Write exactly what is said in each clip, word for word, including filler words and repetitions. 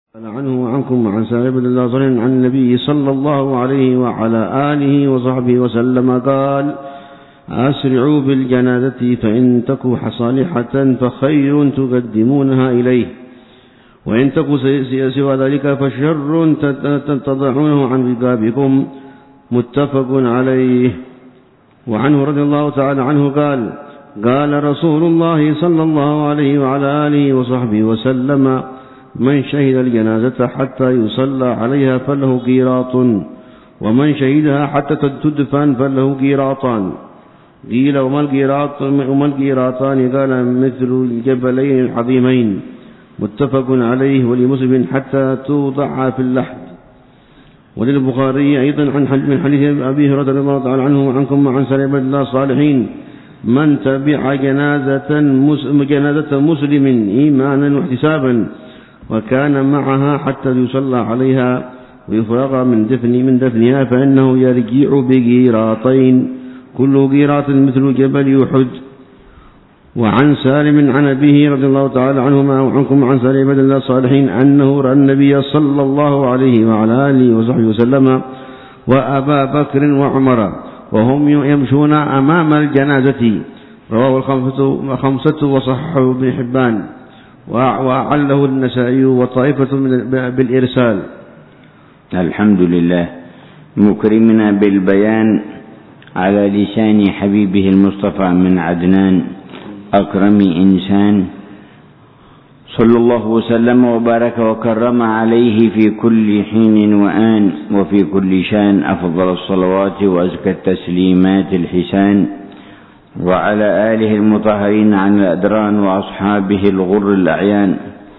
عنه وعنكم وعن سائر بن الله عن النبي صلى الله عليه وعلى آله وصحبه وسلم قال: أسرعوا بالجنازة فإن تكو صالحة فخير تقدمونها إليه، وإن تكو سوى ذلك فشر تضعونه عن رقابكم. متفق عليه. وعنه رضي الله تعالى عنه قال: قال رسول الله صلى الله عليه وعلى آله وصحبه وسلم: من شهد الجنازة حتى يصلى عليها فله قيراط، ومن شهدها حتى تدفن فله قيراطان. قيل: وما القيراط وما القيراطان؟ قال: مثل الجبلين العظيمين. متفق عليه. ولمسلم: حتى توضع في اللحد. وللبخاري أيضا من حديث أبي هريرة رضي الله تعالى عنه وعنكم وعن سائر الله الصالحين: من تبع جنازة جنازة مسلم إيمانا واحتسابا وكان معها حتى يصلى عليها ويفرغ من دفن من دفنها فإنه يرجع بقيراطين، كل قيراط مثل جبل أحد. وعن سالم عن أبيه رضي الله تعالى عنهما وعنكم عن سالم بن الله الصالحين أنه رأى النبي صلى الله عليه وعلى آله وصحبه وسلم وأبا بكر وعمر وهم يمشون أمام الجنازة. رواه الخمسة وصححه ابن حبان وعله النسائي وطائفة بالإرسال. الحمد لله، مكرمنا بالبيان على لسان حبيبه المصطفى من عدنان، أكرم إنسان، صلى الله وسلم وبارك وكرم عليه في كل حين وآن وفي كل شان أفضل الصلوات وأزكى التسليمات الحسان، وعلى آله المطهرين عن الأدران وأصحابه الغر الأعيان،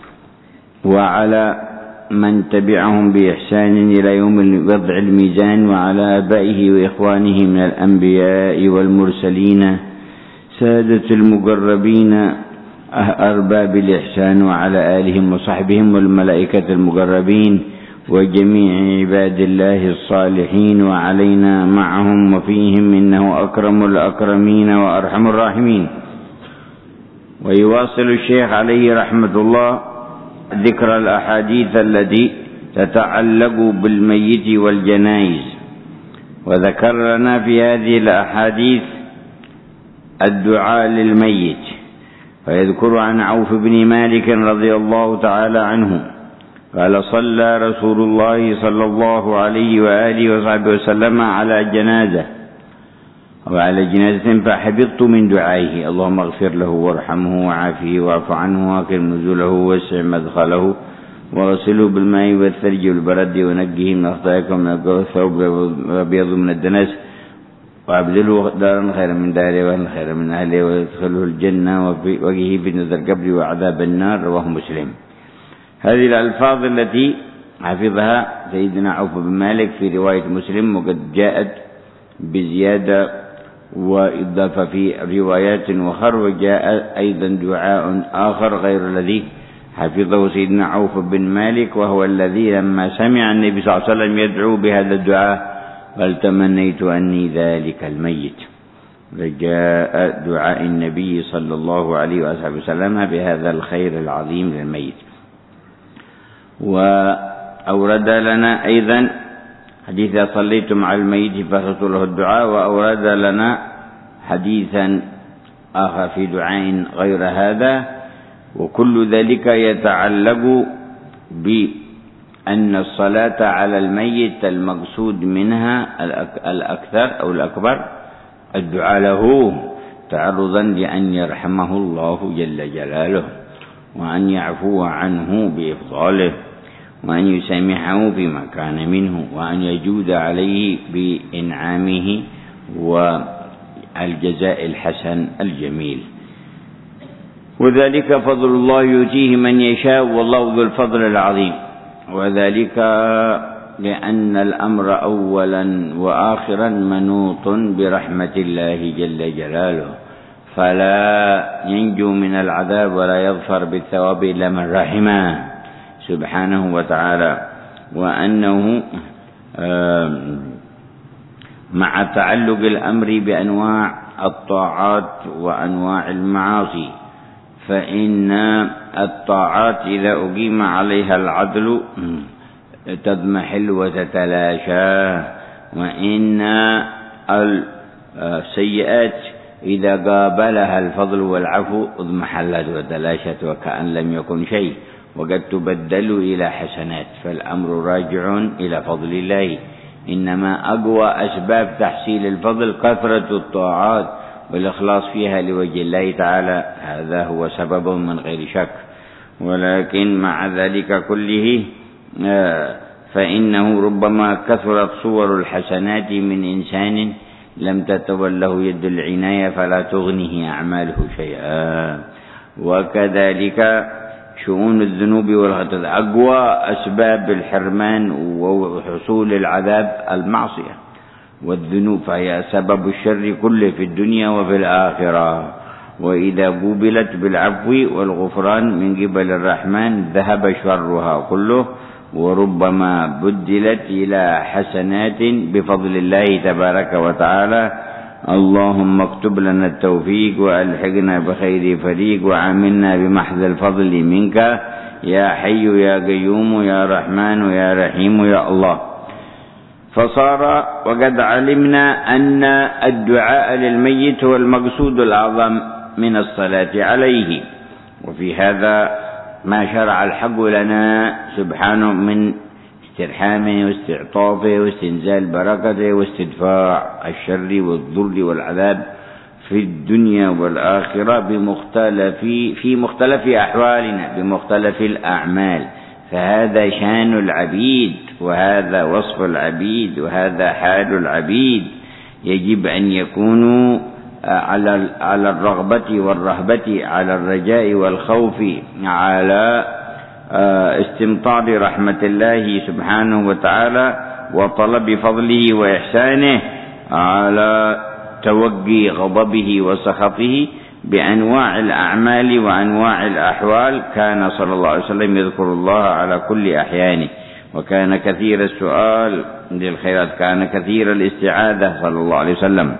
وعلى من تبعهم بإحسان إلى يوم وضع الميزان، وعلى آبائه وإخوانه من الأنبياء والمرسلين سادة المقربين أرباب الإحسان، وعلى آلهم وصحبهم والملائكة المقربين وجميع عباد الله الصالحين، وعلينا معهم وفيهم، إنه أكرم الأكرمين وأرحم الراحمين. ويواصل الشيخ عليه رحمة الله ذكر الأحاديث التي تتعلق بالميت والجنائز، وذكر لنا في هذه الأحاديث الدعاء للميت. فيذكر عن عوف بن مالك رضي الله تعالى عنه قال: صلى رسول الله صلى الله عليه وآله وصحبه وسلم على جنازة وعلى جنازة فحفظت من دعائه: اللهم اغفر له وارحمه وعافه واعف عنه واكرم نزله ووسع مدخله وغسله بالماء والثلج والبرد ونقه من أخطائكم من الثوب الأبيض من الدنس وأبدله دارا خيرا من داره وأهلا خيرا من أهله ويدخله الجنة ووجهه فتنة القبر وعذاب النار. رواه مسلم. هذه الألفاظ التي حفظها سيدنا عوف بن مالك في رواية مسلم، وقد جاءت بزيادة وإضافة في روايات أخرى، وجاء أيضا دعاء آخر غير الذي حفظه سيدنا عوف بن مالك، وهو الذي لما سمع النبي صلى الله عليه وسلم يدعو بهذا الدعاء قال: تمنيت أني ذلك الميت. فجاء دعاء النبي صلى الله عليه وآله وسلم بهذا الخير العظيم للميت. وأورد لنا أيضا حديث: صليتم على الميت فأخذت له الدعاء. وأورد لنا حديثا آخر في دعاء غير هذا، وكل ذلك يتعلق بأن الصلاة على الميت المقصود منها الأكثر أو الأكبر الدعاء له تعرضا لأن يرحمه الله جل جلاله، وأن يعفو عنه بإفضاله، وأن يسامحه فيما كان منه، وأن يجود عليه بإنعامه والجزاء الحسن الجميل. وذلك فضل الله يؤتيه من يشاء والله ذو الفضل العظيم. وذلك لأن الأمر أولا وآخرا منوط برحمة الله جل جلاله، فلا ينجو من العذاب ولا يظفر بالثواب إلا من رحمه سبحانه وتعالى. وأنه مع تعلق الأمر بأنواع الطاعات وأنواع المعاصي، فإن الطاعات إذا أقيم عليها العدل تضمحل وتتلاشى، وإن السيئات إذا قابلها الفضل والعفو اضمحلت وتلاشت وكأن لم يكن شيء، وقد تبدل إلى حسنات. فالأمر راجع إلى فضل الله. إنما أقوى أسباب تحصيل الفضل كثرة الطاعات والإخلاص فيها لوجه الله تعالى، هذا هو سبب من غير شك. ولكن مع ذلك كله فإنه ربما كثرت صور الحسنات من إنسان لم تتوله يد العناية فلا تغنيه أعماله شيئا. وكذلك شؤون الذنوب والخطأ، أقوى أسباب الحرمان وحصول العذاب المعصية والذنوب، فهي سبب الشر كله في الدنيا وفي الآخرة. وإذا قوبلت بالعفو والغفران من قبل الرحمن ذهب شرها كله، وربما بدلت إلى حسنات بفضل الله تبارك وتعالى. اللهم اكتب لنا التوفيق وألحقنا بخير فريق وعاملنا بمحض الفضل منك يا حي يا قيوم يا رحمن يا رحيم يا الله. فصار وقد علمنا أن الدعاء للميت هو المقصود الأعظم من الصلاة عليه، وفي هذا ما شرع الحق لنا سبحانه من استرحامه واستعطافه واستنزال بركته واستدفاع الشر والضر والعذاب في الدنيا والآخرة بمختلف في مختلف أحوالنا بمختلف الأعمال. فهذا شان العبيد، وهذا وصف العبيد، وهذا حال العبيد. يجب أن يكونوا على على الرغبة والرهبة، على الرجاء والخوف، على استمطار رحمة الله سبحانه وتعالى وطلب فضله وإحسانه، على توقي غضبه وسخطه بأنواع الأعمال وأنواع الأحوال. كان صلى الله عليه وسلم يذكر الله على كل أحيانه، وكان كثير السؤال للخيرات، كان كثير الاستعاذة صلى الله عليه وسلم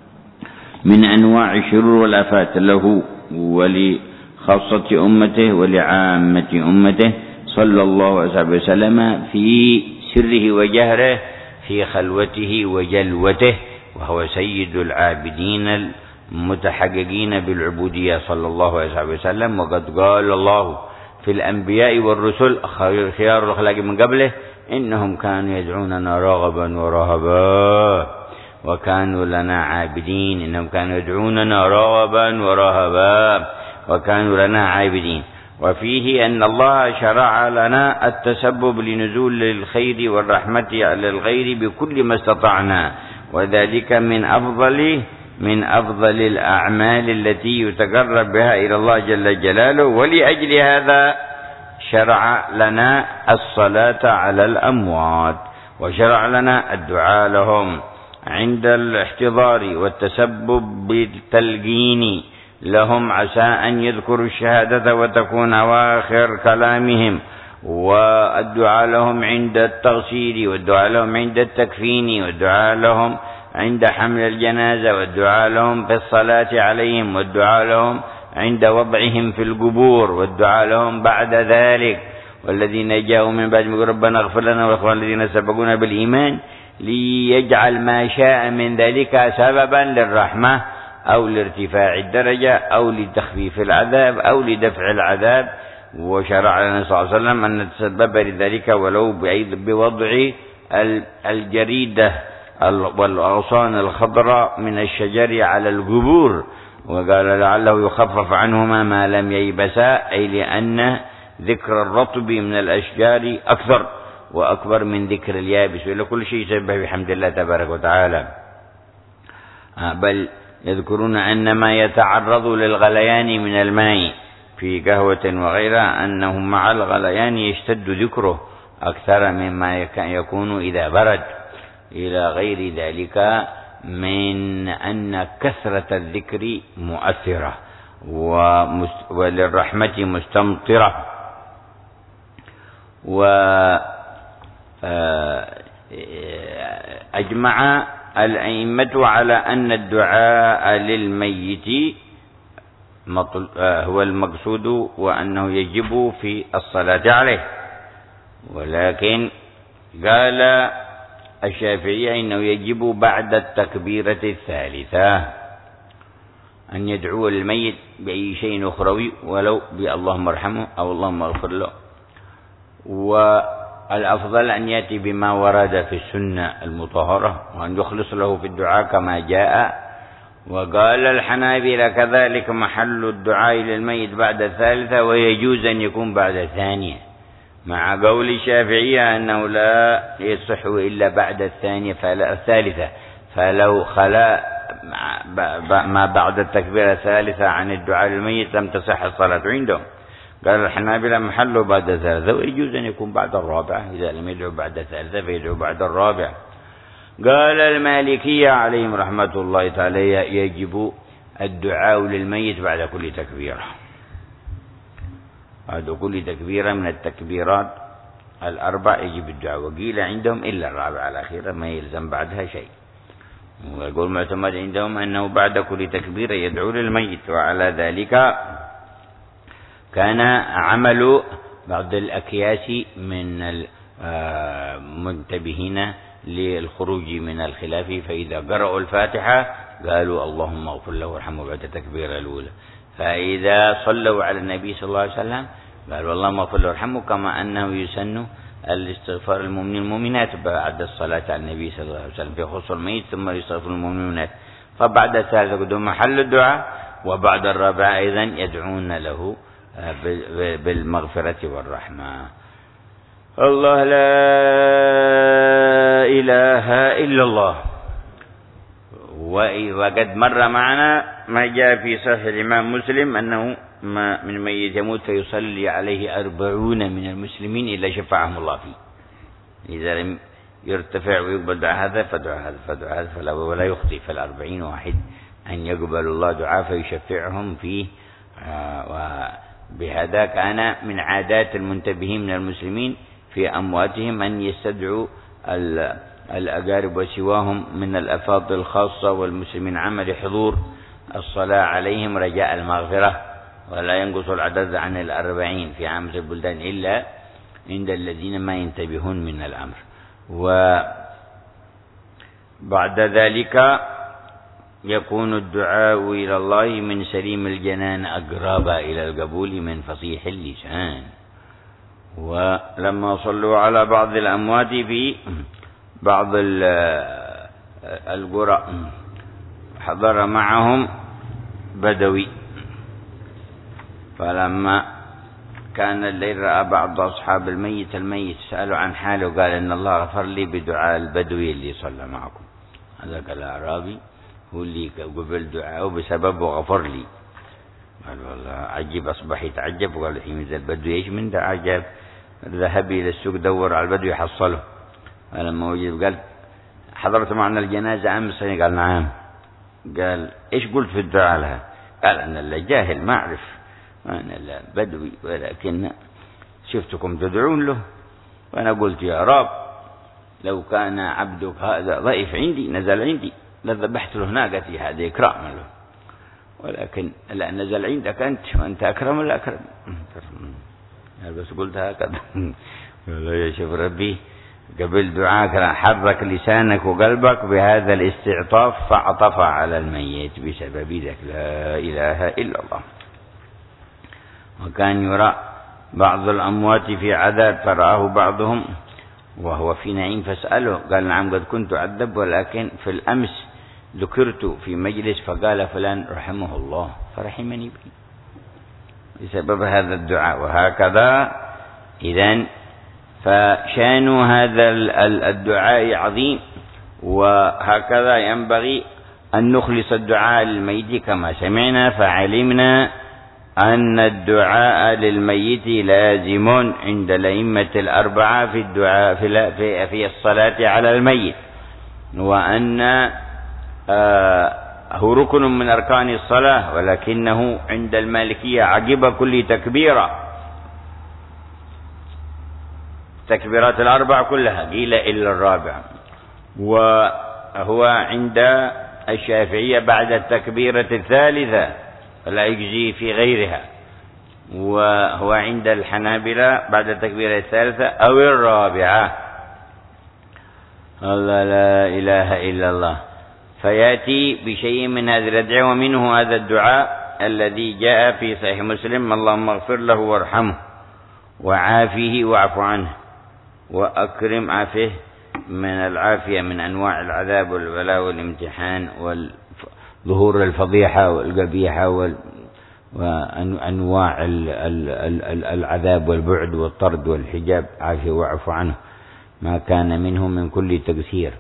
من أنواع الشرور والآفات له ولخاصة أمته ولعامة أمته صلى الله عليه وسلم في سره وجهره، في خلوته وجلوته، وهو سيد العابدين المتحققين بالعبودية صلى الله عليه وسلم. وقد قال الله في الأنبياء والرسل خيار الأخلاق من قبله إنهم كانوا يدعوننا رغبا ورهبا وكانوا لنا عابدين. إنهم كانوا يدعوننا رغبا ورهبا وكانوا لنا عابدين. وفيه أن الله شرع لنا التسبب لنزول الخير والرحمة على الغير بكل ما استطعنا، وذلك من أفضل من أفضل الأعمال التي يتقرب بها إلى الله جل جلاله. ولأجل هذا شرع لنا الصلاة على الأموات، وشرع لنا الدعاء لهم عند الاحتضار، والتسبب بالتلقين لهم عسى أن يذكروا الشهادة وتكون أواخر كلامهم، والدعاء لهم عند التغسيل، والدعاء لهم عند التكفين، والدعاء لهم عند حمل الجنازة، والدعاء لهم في الصلاة عليهم، والدعاء لهم عند وضعهم في القبور، والدعاء لهم بعد ذلك. والذين جاءوا من بعد يقولون ربنا اغفر لنا والإخوان الذين سبقونا بالإيمان، ليجعل ما شاء من ذلك سببا للرحمة أو لارتفاع الدرجة أو لتخفيف العذاب أو لدفع العذاب. وشرع لنا صلى الله عليه وسلم أن نتسبب لذلك ولو بوضع الجريدة والأغصان الخضراء من الشجر على القبور، وقال لعله يخفف عنهما ما لم ييبسا، أي لأن ذكر الرطب من الأشجار أكثر وأكبر من ذكر اليابس، وإلى كل شيء يسبح بحمد الله تبارك وتعالى. بل يذكرون أن ما يتعرض للغليان من الماء في قهوة وغيرها أنه مع الغليان يشتد ذكره أكثر مما يكون إذا برد، إلى غير ذلك من أن كثرة الذكر مؤثرة وللرحمة مستمطرة. وأجمع الأئمة على أن الدعاء للميت هو المقصود وأنه يجب في الصلاة عليه. ولكن قال الشافعية إنه يجب بعد التكبيرة الثالثة أن يدعو الميت بأي شيء أخروي ولو باللهم ارحمه أو اللهم اغفر له، والأفضل أن يأتي بما ورد في السنة المطهرة وأن يخلص له في الدعاء كما جاء. وقال الحنابلة كذلك محل الدعاء للميت بعد الثالثة، ويجوز أن يكون بعد الثانية، مع قول الشافعية أنه لا يصح إلا بعد الثانية فلا الثالثة، فلو خلا ما بعد التكبيرة الثالثة عن الدعاء للميت لم تصح الصلاة عندهم. قال الحنابلة محله بعد الثالثة، ويجوز أن يكون بعد الرابعة، إذا لم يدعو بعد الثالثة فيدعو بعد الرابعة. قال المالكية عليهم رحمة الله تعالى يجب الدعاء للميت بعد كل تكبيرة، بعد كل تكبيرة من التكبيرات الأربع يجب الدعاء، وقيل عندهم إلا الرابعة الأخيرة ما يلزم بعدها شيء. ويقول معتمد عندهم أنه بعد كل تكبيرة يدعو للميت. وعلى ذلك كان عمل بعض الأكياس من المنتبهين للخروج من الخلاف، فإذا قرأوا الفاتحة قالوا اللهم اغفر له وارحمه بعد التكبيرة الأولى، فإذا صلوا على النبي صلى الله عليه وسلم قالوا اللهم اغفر له وارحمه، كما أنه يسن الاستغفار المؤمنين المؤمنات بعد الصلاة على النبي صلى الله عليه وسلم في خصوص الميت، ثم يستغفر المؤمنات. فبعد الثالثة قدوم محل الدعاء، وبعد الرابعة أيضا يدعون له بالمغفرة والرحمة. الله لا إله إلا الله. وقد مر معنا ما جاء في صحيح الإمام مسلم أنه ما من ميت يموت فيصلي عليه أربعون من المسلمين إلا شفعهم الله فيه، إذا لم يرتفع ويقبل دعاء هذا فدعاء هذا فدعاء هذا فلا ولا يخطي، فالأربعين واحد أن يقبل الله دعاء فيشفعهم فيه. وبهذا كان من عادات المنتبهين من المسلمين في أمواتهم أن يستدعوا الأقارب وسواهم من الأفاضل الخاصة والمسلمين عامة لحضور الصلاة عليهم رجاء المغفرة، ولا ينقص العدد عن الأربعين في عامة البلدان إلا عند الذين ما ينتبهون من الأمر. وبعد ذلك يكون الدعاء إلى الله من سليم الجنان أقرب إلى القبول من فصيح اللسان. ولما صلوا على بعض الأموات في بعض القرى حضر معهم بدوي، فلما كان الليل رأى بعض أصحاب الميت الميت سألوا عن حاله، قال إن الله غفر لي بدعاء البدوي اللي صلى معكم. هذاك الأعرابي هو اللي قبل دعاءه بسببه غفر لي. قال والله عجب، أصبح يتعجب وقال الحين ذا البدوي إيش من ده عجب؟ ذهب إلى السوق دور على البدوي يحصله، فلما وجد قال حضرت معنا الجنازة أمس؟ قال نعم. قال إيش قلت في الدعاء لها؟ قال أنا اللي جاهل ما أعرف، أنا لا بدوي، ولكن شفتكم تدعون له وأنا قلت يا رب لو كان عبدك هذا ضعيف عندي نزل عندي لذبحت له ناقتي، هذا إكراما له، ولكن لا نزل عندك أنت وأنت أكرم الأكرم. بس قلت هكذا. يا شوف ربي قبل دعاك حرك لسانك وقلبك بهذا الاستعطاف فعطف على الميت بسبب ذلك لا إله إلا الله. وكان يرى بعض الأموات في عذاب فرآه بعضهم وهو في نعيم فسأله، قال نعم قد كنت أعذب، ولكن في الأمس ذكرت في مجلس فقال فلان رحمه الله فرحمني به بسبب هذا الدعاء. وهكذا إذن فشان هذا الدعاء عظيم، وهكذا ينبغي أن نخلص الدعاء للميت كما سمعنا. فعلمنا أن الدعاء للميت لازم عند الأئمة الأربعة في الدعاء في في الصلاة على الميت، وأن هو ركن من أركان الصلاة، ولكنه عند المالكية عقب كل تكبيرة تكبيرات الأربع كلها قيل إلا الرابع، وهو عند الشافعية بعد التكبيرة الثالثة فلا يجزي في غيرها، وهو عند الحنابلة بعد التكبيرة الثالثة أو الرابعة. الله لا إله إلا الله، فيأتي بشيء من هذه الأدعية، ومنه هذا الدعاء الذي جاء في صحيح مسلم: اللهم اغفر له وارحمه وعافيه واعف عنه وأكرم عافيه، من العافية من أنواع العذاب والبلاء والامتحان وظهور الفضيحة والقبيحة وأنواع العذاب والبعد والطرد والحجاب. عافيه واعف عنه ما كان منه من كل تقصير،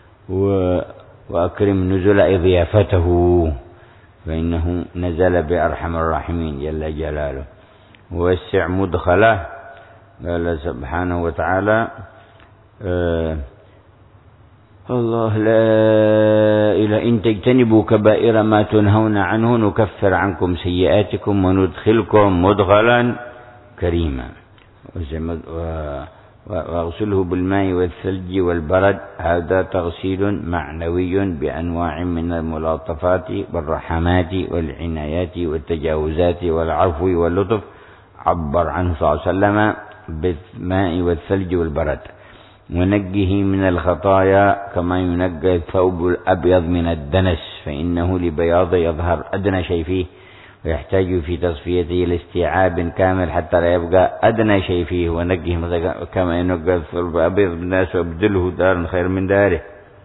وأكرم نزل أي ضيافته، فإنه نزل بأرحم الراحمين جل جلاله. ووسع مدخله، قال سبحانه وتعالى: آه الله لا إله إن تجتنبوا كبائر ما تنهون عنه نكفر عنكم سيئاتكم وندخلكم مدخلا كريما. واغسله بالماء والثلج والبرد، هذا تغسيل معنوي بأنواع من الملاطفات والرحمات والعنايات والتجاوزات والعفو واللطف، عبر عنه صلى الله عليه وسلم بالماء والثلج والبرد. ونجه من الخطايا كما ينجى الثوب الأبيض من الدنس، فإنه لبياض يظهر أدنى شيء فيه، ويحتاج في تصفيته لاستيعاب كامل حتى لا يبقى أدنى شيء فيه. ونجه كما ينجى الثوب الأبيض من الدنس، وابدله دارا خير من داره،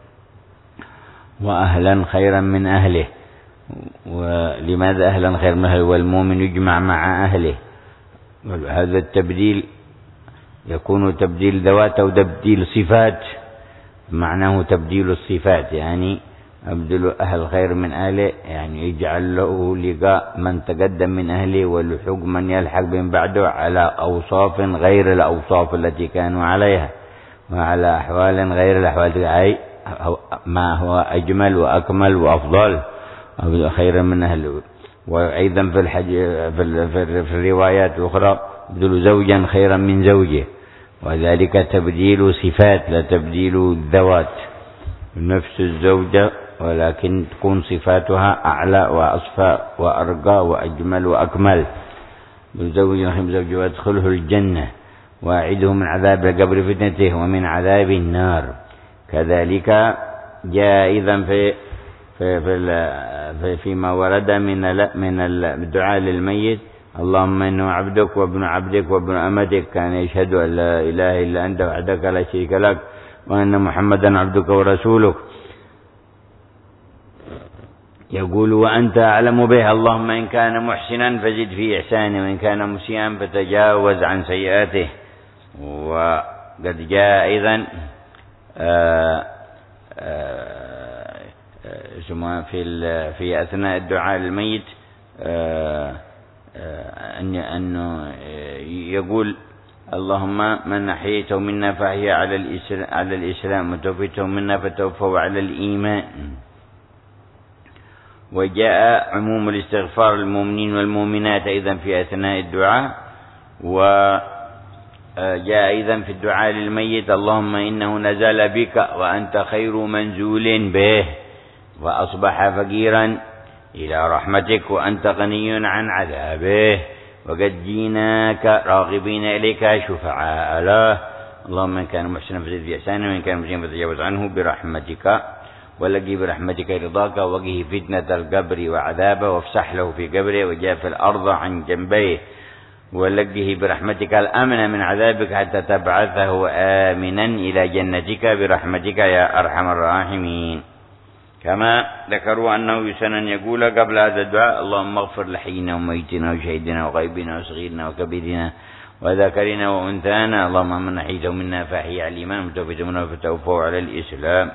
وأهلا خيرا من أهله. ولماذا أهلا خير من أهله؟ والمؤمن يجمع مع أهله. هذا التبديل يكون تبديل ذوات أو تبديل صفات، معناه تبديل الصفات، يعني أبدل أهل خير من أهله، يعني يجعل له لقاء من تقدم من أهله واللحوق من يلحق من بعده على أوصاف غير الأوصاف التي كانوا عليها، وعلى أحوال غير الأحوال، أي ما هو أجمل وأكمل وأفضل خير من أهله. وأيضا في, الحج في, في, في الروايات الأخرى: أبدل زوجا خيرا من زوجه، وذلك تبديل صفات لا تبديل الذوات. نفس الزوجة ولكن تكون صفاتها أعلى وأصفى وأرقى وأجمل وأكمل. زوج خير من زوجه وادخله الجنة وأعده من عذاب القبر فتنته ومن عذاب النار. كذلك جاء أيضا في في في فيما ورد من من الدعاء للميت: اللهم إنه عبدك وابن عبدك وابن أمتك، كان يشهد أن لا إله إلا أنت وحدك لا شريك لك، وأن محمدا عبدك ورسولك. يقول: وأنت أعلم به، اللهم إن كان محسنا فزد في إحسانه، وإن كان مسيئا فتجاوز عن سيئاته. وقد جاء أيضا آآ آآ في في أثناء الدعاء للميت أنه يقول: اللهم من أحييته منا فأحيا على الإسلام، وتوفيته منا فتوفوا على الإيمان. وجاء عموم الاستغفار للمؤمنين والمؤمنات أيضا في أثناء الدعاء. وجاء أيضا في الدعاء للميت: اللهم إنه نزل بك وأنت خير منزول به، وأصبح فقيرا إلى رحمتك وأنت غني عن عذابه، وقد جيناك راغبين إليك شفعاء له. اللهم إن كان محسنا فزد في إحسانه، وإن كان مسيئا فتجاوز عنه برحمتك، ولقي برحمتك رضاك، وقه فتنة القبر وعذابه، وافسح له في قبره وجاف الأرض عن جنبيه، ولقه برحمتك الأمن من عذابك حتى تبعثه آمنا إلى جنتك برحمتك يا أرحم الراحمين. كما ذكروا أنه يسن أن يقول قبل هذا الدعاء: اللهم اغفر لحينا وميتنا وشهيدنا وغيبنا وصغيرنا وكبيرنا وذكرنا وأنثانا، اللهم من أحييته منا فأحيي على الإيمان، وتوفيته منا فتوفوا على الإسلام.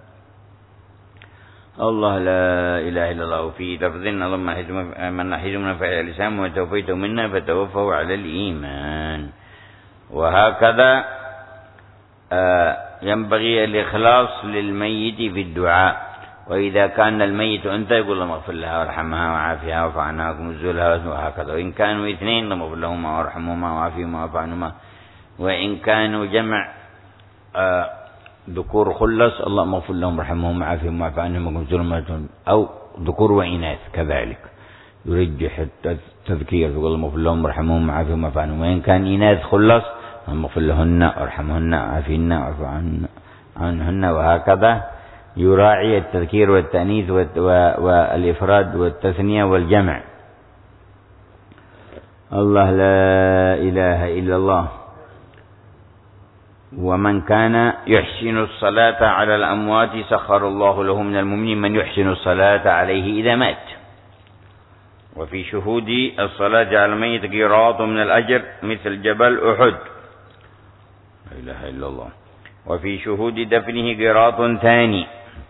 الله لا إله إلا الله. في لفظ: اللهم من أحييته منا فأحيي على الإسلام، وتوفيته منا فتوفوا على الإيمان. وهكذا ينبغي الإخلاص للميت في الدعاء. وإذا كان الميت أنت يقول: اللهم اغفر لها وارحمها وعافها واعف عنها وكنزلها، وهكذا. وإن كانوا اثنين: اللهم اغفر لهما وارحمهما وعافهما واعف عنهما. وإن كانوا جمع آه ذكور خلص: اللهم اغفر لهم وارحمهم وعافهم واعف عنهم وكنزلهم، أو ذكور وإناث كذلك. يرجح التذكير، يقول اللهم اغفر لهم وارحمهم وعافهم واعف عنهم. وإن كان إناث خلص اللهم اغفر لهن وارحمهن وعافهن واعف عنهن، وهكذا يراعي التذكير والتأنيث والإفراد والتثنية والجمع. الله لا إله إلا الله. ومن كان يحسن الصلاة على الأموات سخر الله له من المؤمنين من يحسن الصلاة عليه إذا مات. وفي شهود الصلاة على الميت قيراط من الأجر مثل جبل أحد. لا إله إلا الله. وفي شهود دفنه قيراط ثاني.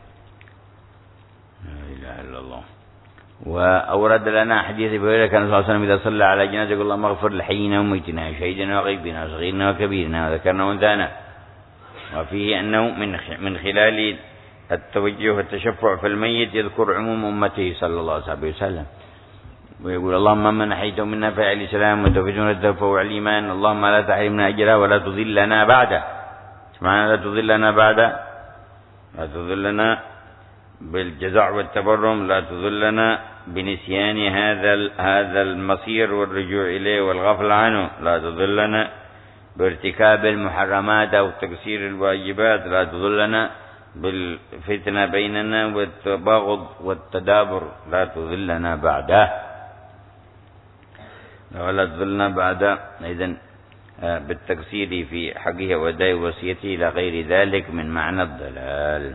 لا إله إلا الله. وأورد لنا حديث أبي هريرة كان صلى الله عليه وسلم إذا صلى على جنازة يقول اللهم اغفر لحينا وميتنا وشهيدنا وغيبنا وصغيرنا وكبيرنا وذكرنا وانثانا. وفيه أنه من من خلال التوجه والتشفع في الميت يذكر عموم أمته صلى الله عليه وسلم، ويقول اللهم من أحييته منا فاعل الإسلام وتوفيقنا التوفى على الإيمان، اللهم لا تحرمنا أجره ولا تضلنا بعده. معنى لا تضلنا بعده، لا تضلنا بالجزع والتبرم، لا تضلنا بنسيان هذا هذا المصير والرجوع إليه والغفل عنه، لا تضلنا بارتكاب المحرمات أو تقصير الواجبات، لا تضلنا بالفتنة بيننا والتباغض والتدابر، لا تضلنا بعده ولا تضلنا بعده. إذن بالتقصير في حقه وأداء وصيته إلى غير ذلك من معنى الضلال.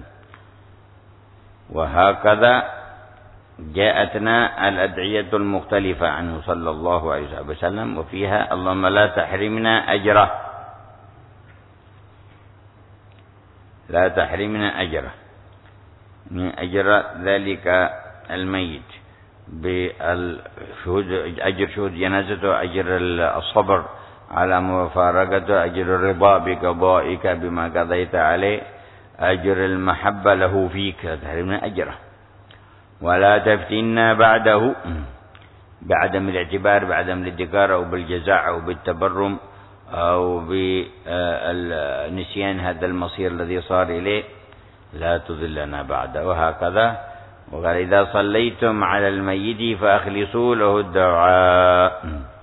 وهكذا جاءتنا الأدعية المختلفة عنه صلى الله عليه وسلم، وفيها اللهم لا تحرمنا أجره، لا تحرمنا أجره، من أجر ذلك الميت بالشهود، أجر شهود جنازته، أجر الصبر على مفارقته، أجر الرضا بقضائك بما قضيت عليه، أجر المحبة له فيك، لا تحرمنا أجره. ولا تفتنا بعده بعدم الاعتبار، بعدم الادكار أو بالجزاء أو بالتبرم أو بالنسيان هذا المصير الذي صار إليه، لا تضلنا بعده. وهكذا وقال إذا صليتم على الميت فأخلصوا له الدعاء،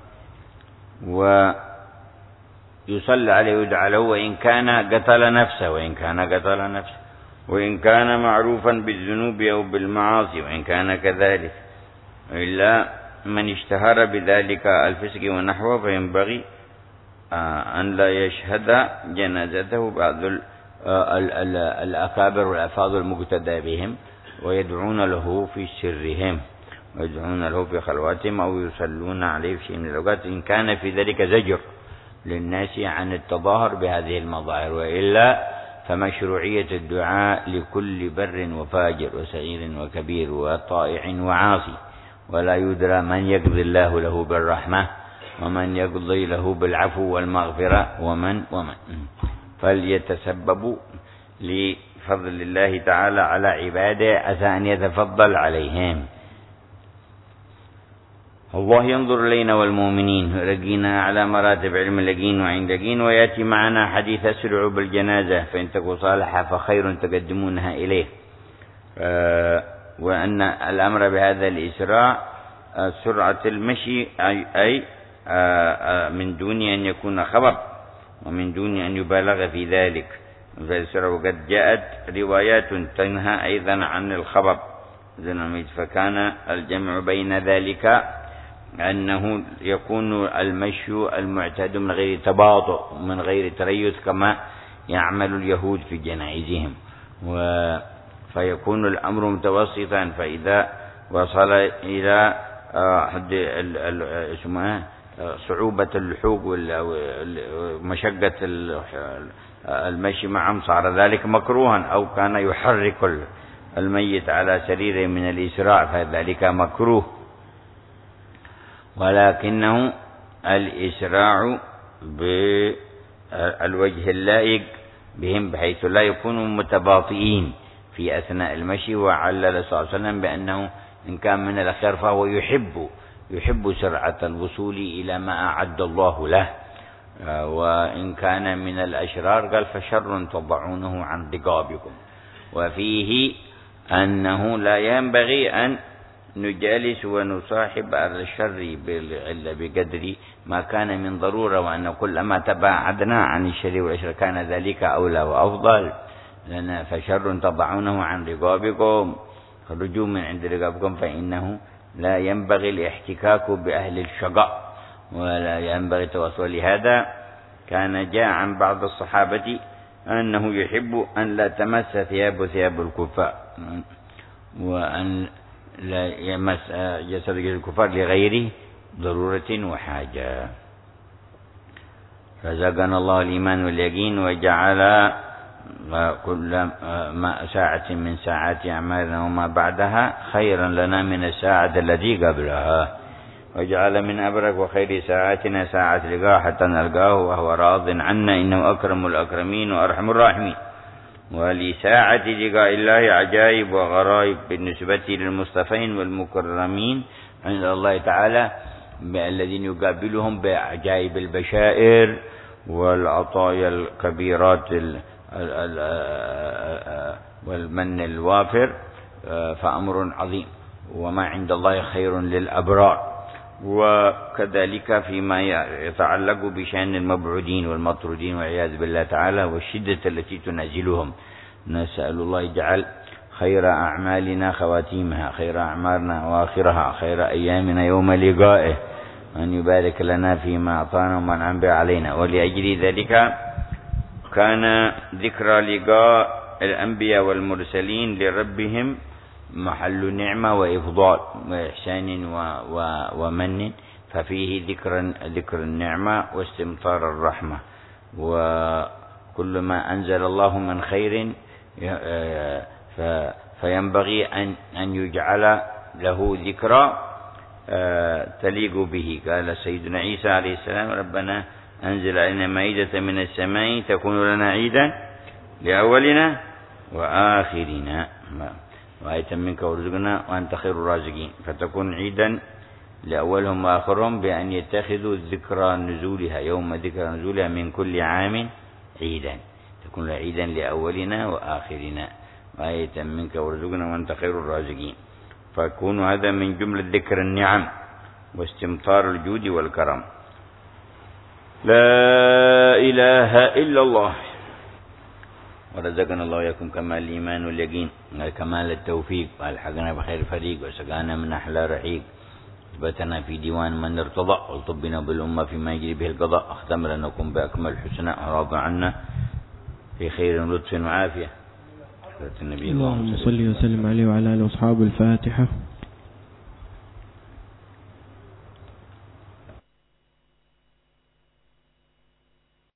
ويصلى عليه ويدعى له وإن كان قتل نفسه، وإن كان قتل نفسه، وإن كان معروفا بالذنوب أو بالمعاصي، وإن كان كذلك، إلا من اشتهر بذلك الفسق ونحوه فينبغي أن لا يشهد جنازته بعض الأكابر والأفاضل المقتدى بهم، ويدعون له في سرهم، ويدعون له في خلواتهم، أو يصلون عليه في شيء من الأوقات إن كان في ذلك زجر للناس عن التظاهر بهذه المظاهر. وإلا فمشروعية الدعاء لكل بر وفاجر وسعير وكبير وطائع وعاصي، ولا يدرى من يقضي الله له بالرحمة ومن يقضي له بالعفو والمغفرة ومن ومن فليتسببوا لفضل الله تعالى على عباده عسى أن يتفضل عليهم. الله ينظر إلينا والمؤمنين ويرقينا على مراتب علم اليقين وعند اليقين. ويأتي معنا حديث أسرعوا بالجنازة فإن تكون صالحة فخير تقدمونها إليه، وأن الأمر بهذا الإسراع سرعة المشي، أي من دون أن يكون خبر ومن دون أن يبالغ في ذلك. وقد جاءت روايات تنهى أيضا عن الخبر، فكان الجمع بين ذلك أنه يكون المشي المعتاد من غير تباطؤ من غير تريث كما يعمل اليهود في جنائزهم، فيكون الأمر متوسطا. فإذا وصل إلى حد صعوبة اللحوق ومشقة المشي معهم صار ذلك مكروها، أو كان يحرك الميت على سريره من الإسراع فذلك مكروه. ولكنه الإسراع بالوجه اللائق بهم بحيث لا يكونوا متباطئين في أثناء المشي. وعلل صلى الله عليه وسلم بأنه إن كان من الخير فهو يحب يحب سرعة الوصول إلى ما أعد الله له، وإن كان من الأشرار قال فشر تضعونه عن رقابكم. وفيه أنه لا ينبغي أن نجالس ونصاحب أهل الشر بقدر ما كان من ضرورة، وأن كلما تباعدنا عن الشر والشر كان ذلك أولى وأفضل لنا. فشر تضعونه عن رقابكم، خرجوا من عند رقابكم، فإنه لا ينبغي الاحتكاك بأهل الشقاء ولا ينبغي التواصل. لهذا كان جاء عن بعض الصحابة أنه يحب أن لا تمس ثياب ثياب الكفار، وأن لا يمس جسد الكفار لغير ضرورة وحاجة. رزقنا الله الإيمان واليقين، وجعل كل ما ساعة من ساعات أعمالنا وما بعدها خيرا لنا من الساعة التي قبلها، وجعل من أبرك وخير ساعاتنا ساعة لقاء حتى نلقاه وهو راض عنا، إنه أكرم الأكرمين وأرحم الراحمين. ولساعة لقاء الله عجائب وغرائب بالنسبة للمصطفين والمكرمين عند الله تعالى، الذين يقابلهم بعجائب البشائر والعطايا الكبيرات والمن الوافر، فأمر عظيم. وما عند الله خير للأبرار. وكذلك فيما يتعلق بشأن المبعودين والمطرودين والعياذ بالله تعالى والشدة التي تنزلهم، نسأل الله يجعل خير أعمالنا خواتيمها، خير أعمالنا وآخرها، خير أيامنا يوم لقائه، أن يبارك لنا فيما أعطانا وما أنعم به علينا. ولأجل ذلك كان ذكرى لقاء الأنبياء والمرسلين لربهم محل نعمة وإفضال وإحسان و و ومن، ففيه ذكر ذكر النعمة واستمطار الرحمة. وكل ما أنزل الله من خير فينبغي أن أن يجعل له ذكرى تليق به. قال سيدنا عيسى عليه السلام: ربنا أنزل علينا مائدة من السماء تكون لنا عيدا لأولنا وآخرنا وآية منك وارزقنا وأنت خير الرازقين. فتكون عيدا لأولهم وآخرهم بأن يتخذوا ذكرى نزولها، يوم ذكرى نزولها من كل عام عيدا، تكون عيدا لأولنا وآخرنا وآية منك وارزقنا وأنت خير الرازقين. فيكون هذا من جملة ذكر النعم واستمطار الجود والكرم. لا إله إلا الله. ورزقنا الله وإياكم كمال الإيمان واليقين وكمال التوفيق، والحقنا بخير الفريق، وسقانا من أحلى رحيق، اثبتنا في ديوان من ارتضى، والطبنا بالأمة فيما يجري به القضاء، اختم لنكم بأكمل الحسنى، وراض عنا في خير ولطف وعافية. اللهم صل وسلم عليه وعلى آله وأصحابه. الفاتحة.